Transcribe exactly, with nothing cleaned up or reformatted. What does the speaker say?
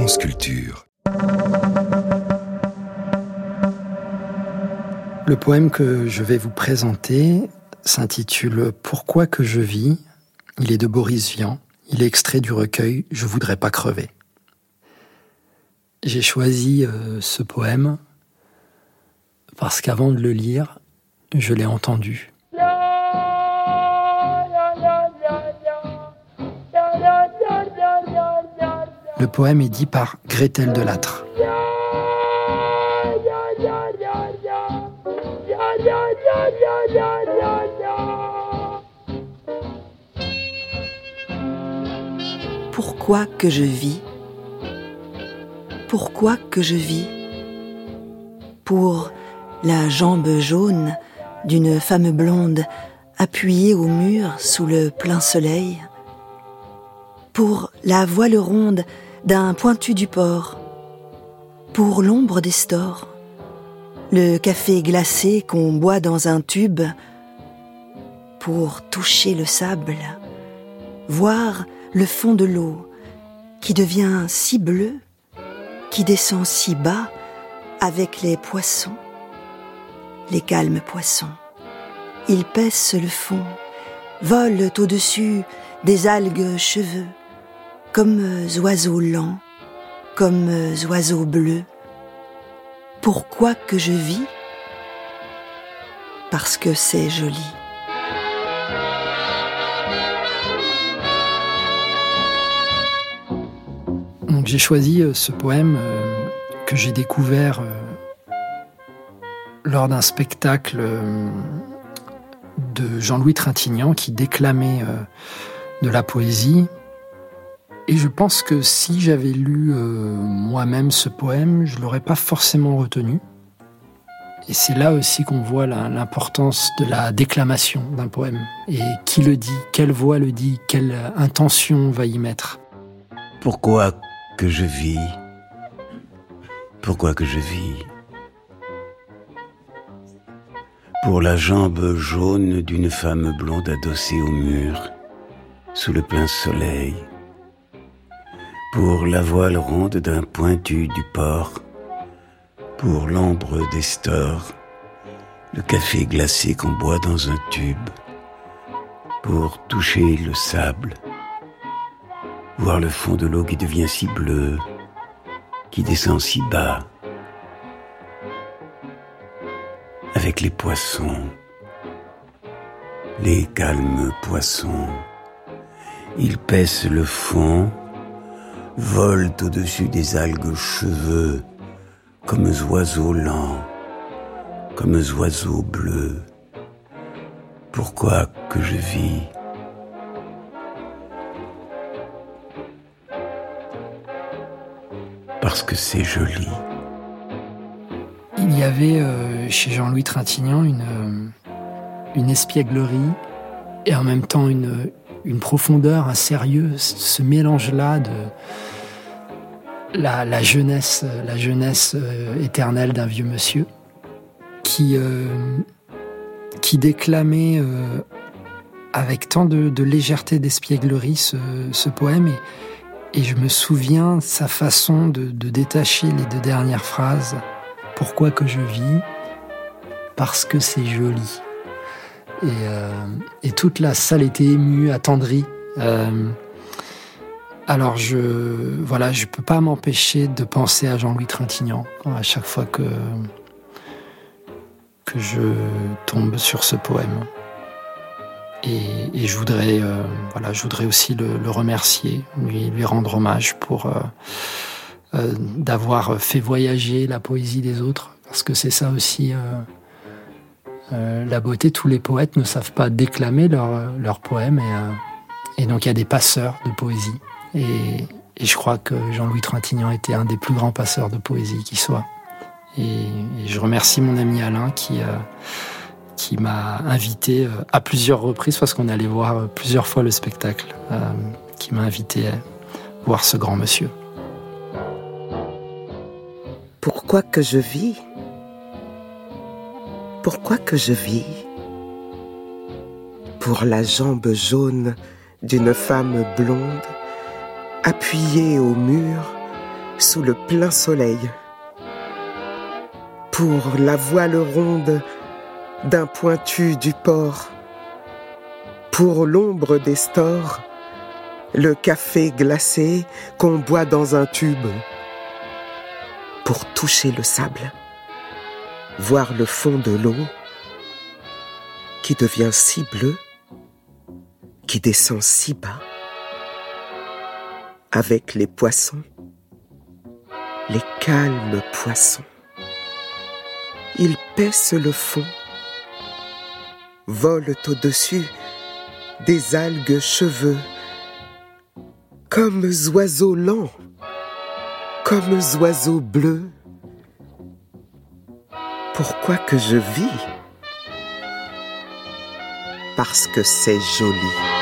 France Culture. Le poème que je vais vous présenter s'intitule « Pourquoi que je vis ?» Il est de Boris Vian. Il est extrait du recueil « Je voudrais pas crever ». J'ai choisi euh, ce poème parce qu'avant de le lire, je l'ai entendu. Le poème est dit par Gretel Delattre. Pourquoi que je vis ? Pourquoi que je vis ? Pour la jambe jaune d'une femme blonde appuyée au mur sous le plein soleil ? Pour la voile ronde d'un pointu du port ? Pour l'ombre des stores ? Le café glacé qu'on boit dans un tube ? Pour toucher le sable ? Voir le fond de l'eau qui devient si bleu, qui descend si bas avec les poissons, les calmes poissons. Ils paissent le fond, volent au-dessus des algues cheveux, comme oiseaux lents, comme oiseaux bleus. Pourquoi que je vis ? Parce que c'est joli. Donc j'ai choisi ce poème euh, que j'ai découvert euh, lors d'un spectacle euh, de Jean-Louis Trintignant qui déclamait euh, de la poésie. Et je pense que si j'avais lu euh, moi-même ce poème, je ne l'aurais pas forcément retenu. Et c'est là aussi qu'on voit la, l'importance de la déclamation d'un poème. Et qui le dit, quelle voix le dit, quelle intention on va y mettre. Pourquoi que je vis ? Pourquoi que je vis ? Pour la jambe jaune d'une femme blonde adossée au mur, sous le plein soleil. Pour la voile ronde d'un pointu du port. Pour l'ombre des stores. Le café glacé qu'on boit dans un tube. Pour toucher le sable. Voir le fond de l'eau qui devient si bleu, qui descend si bas, avec les poissons, les calmes poissons. Ils paissent le fond, volent au-dessus des algues cheveux, comme oiseaux lents, comme oiseaux bleus. Pourquoi que je vis ? Parce que c'est joli. Il y avait euh, chez Jean-Louis Trintignant une, euh, une espièglerie et en même temps une, une profondeur, un sérieux, ce mélange-là de la, la jeunesse, la jeunesse euh, éternelle d'un vieux monsieur qui, euh, qui déclamait euh, avec tant de, de légèreté d'espièglerie ce, ce poème et Et je me souviens sa façon de, de détacher les deux dernières phrases. Pourquoi que je vis ? Parce que c'est joli. Et, euh, et toute la salle était émue, attendrie. Euh, alors je, voilà, je peux pas m'empêcher de penser à Jean-Louis Trintignant à chaque fois que que je tombe sur ce poème. Et, et je voudrais, euh, voilà, je voudrais aussi le, le remercier, lui, lui rendre hommage pour euh, euh, d'avoir fait voyager la poésie des autres, parce que c'est ça aussi euh, euh, la beauté. Tous les poètes ne savent pas déclamer leurs leur poèmes, et, euh, et donc il y a des passeurs de poésie. Et, et je crois que Jean-Louis Trintignant était un des plus grands passeurs de poésie qui soit. Et, et je remercie mon ami Alain qui euh, qui m'a invité à plusieurs reprises, parce qu'on allait voir plusieurs fois le spectacle, euh, qui m'a invité à voir ce grand monsieur. Pourquoi que je vis ? Pourquoi que je vis ? Pour la jambe jaune d'une femme blonde, appuyée au mur, sous le plein soleil. Pour la voile ronde d'un pointu du port, pour l'ombre des stores, le café glacé qu'on boit dans un tube, pour toucher le sable, voir le fond de l'eau qui devient si bleu, qui descend si bas, avec les poissons, les calmes poissons. Ils paissent le fond, volent au-dessus des algues cheveux, comme oiseaux lents, comme oiseaux bleus. Pourquoi que je vis? Parce que c'est joli.